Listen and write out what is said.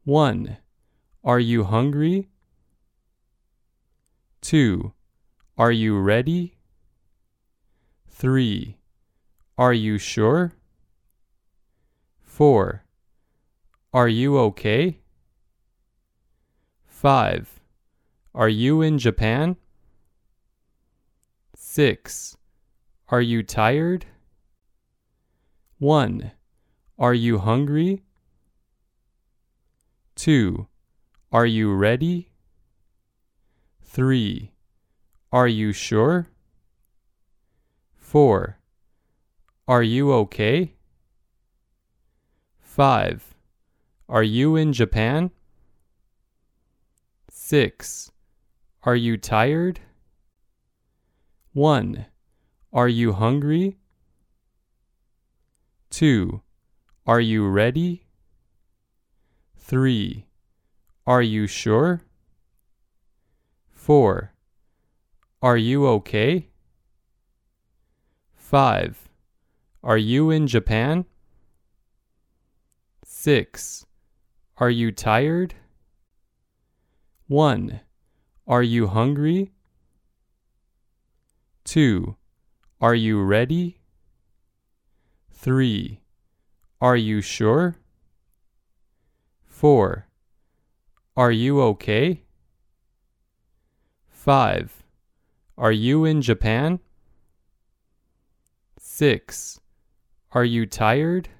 1. Are you hungry? 2. Are you ready? 3. Are you sure? 4. Are you okay? 5. Are you in Japan? 6. Are you tired? 1. Are you hungry? 2. Are you ready? 3. Are you sure? 4. Are you okay? 5. Are you in Japan? 6. Are you tired? 1. Are you hungry? 2. Are you ready? 3. Are you sure? 4. Are you okay? 5. Are you in Japan? 6. Are you tired? 1. Are you hungry? 2. Are you ready? 3. Are you sure? 4. Are you okay? 5. Are you in Japan? 6. Are you tired?